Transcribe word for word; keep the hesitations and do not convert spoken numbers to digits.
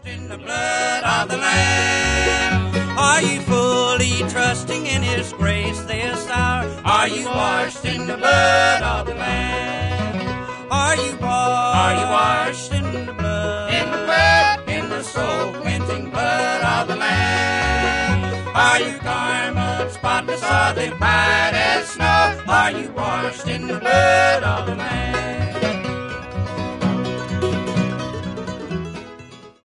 washed in the blood of the Lamb? Are you fully trusting in His grace this hour? Are you washed in the blood of the Lamb? Are you washed? Are you washed in the blood? In the blood, in the soul-cleansing blood of the Lamb? Are your garments spotless? Are they white as snow? Are you washed in the blood